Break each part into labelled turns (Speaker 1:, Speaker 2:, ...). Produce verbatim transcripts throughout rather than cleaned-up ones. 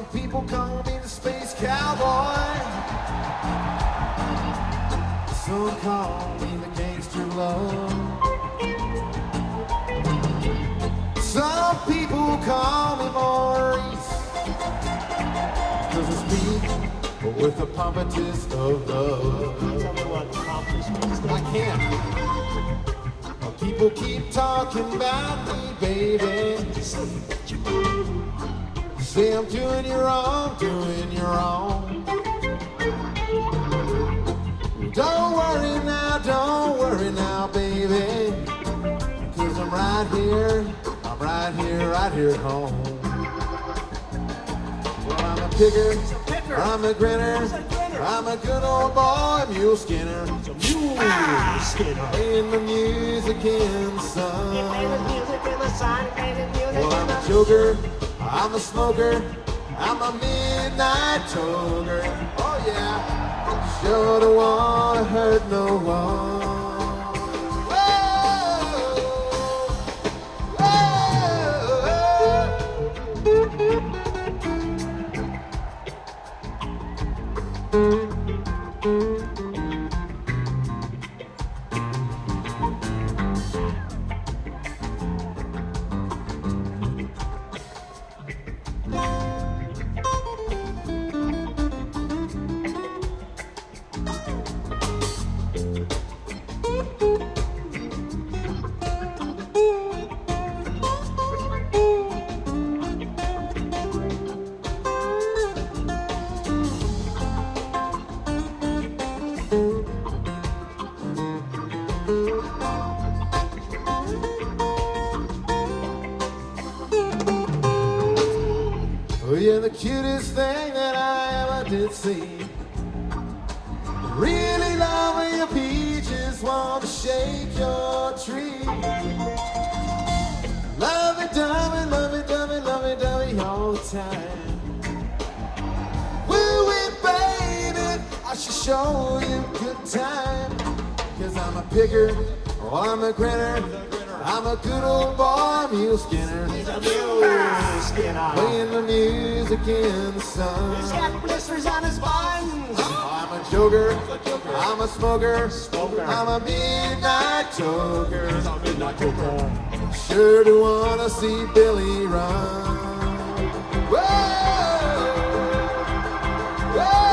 Speaker 1: people call me the space cowboy. Some call me the gangster love. Some people call me Maurice, 'cause I speak with the pompatus of love.
Speaker 2: Tell me what accomplishments.
Speaker 1: I can't. People keep talking about me, baby. Say I'm doing you wrong, doing you wrong. Don't worry now, don't worry now, baby. 'Cause I'm right here, I'm right here, right here at home. Well, I'm a picker, I'm a grinner, I'm a good old boy, mule skinner.
Speaker 2: Mule skinner.
Speaker 1: Playing the music in the sun.
Speaker 2: You play the music in the sun, you play the music
Speaker 1: Well,
Speaker 2: in
Speaker 1: I'm
Speaker 2: the
Speaker 1: a joker, I'm a smoker, I'm a midnight toker. Oh yeah, sure don't wanna hurt no one. Oh, you're the cutest thing that I ever did see. Really love when your peaches want to shake your tree. Love it, dummy, love it, dummy, love it, dummy all the time. Woo it, baby, I should show you a good time. 'Cause I'm a picker, oh, I'm a grinner, I'm a good old boy, mule skinner.
Speaker 2: He's a mule skinner.
Speaker 1: Playing the music in the sun.
Speaker 2: He's got blisters on his buns.
Speaker 1: I'm a joker, I'm a smoker,
Speaker 2: Smoker.
Speaker 1: I'm a midnight toker.
Speaker 2: He's a midnight toker.
Speaker 1: Sure do wanna see Billy run. Whoa! Whoa!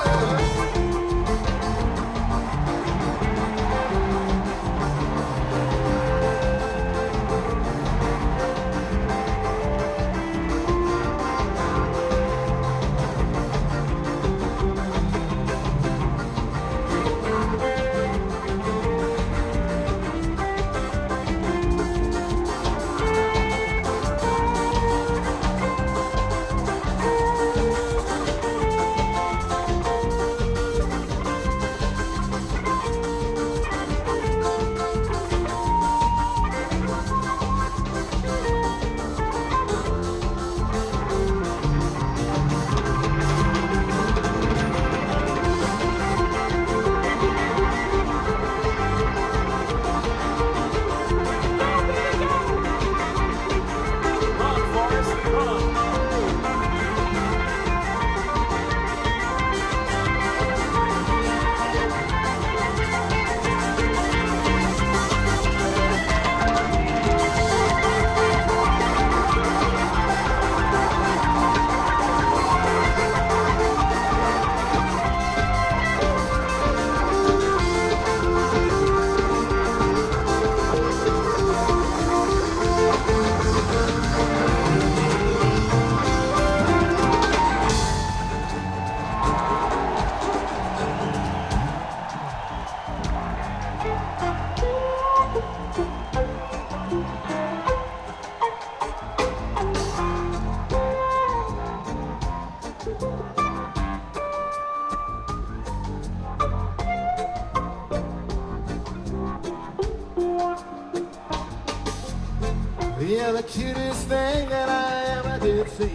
Speaker 1: You're the cutest thing that I ever did see.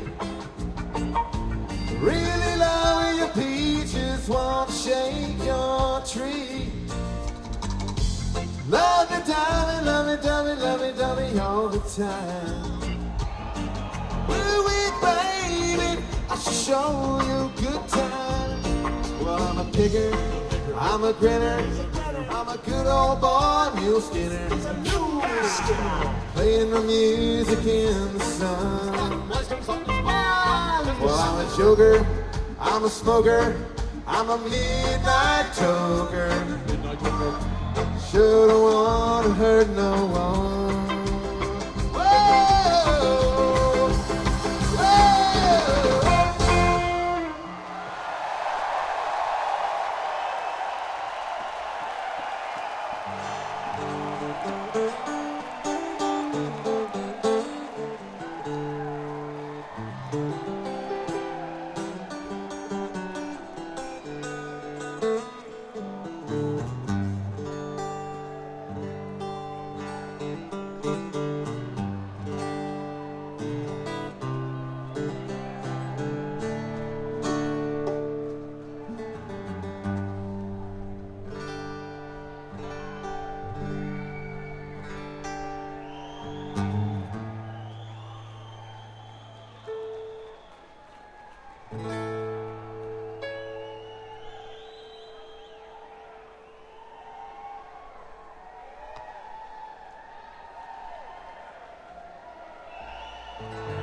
Speaker 1: Really love when your peaches won't shake your tree. Love me, dummy, love me, dummy, love me, dummy all the time. Woo-wee, baby, I I should show you good time. Well, I'm a picker, I'm a grinner, I'm a good old boy, mule skinner, playing the music in the sun. Well, I'm a joker, I'm a smoker, I'm a midnight toker. Sure don't want to hurt no one. Whoa, whoa. Thank you.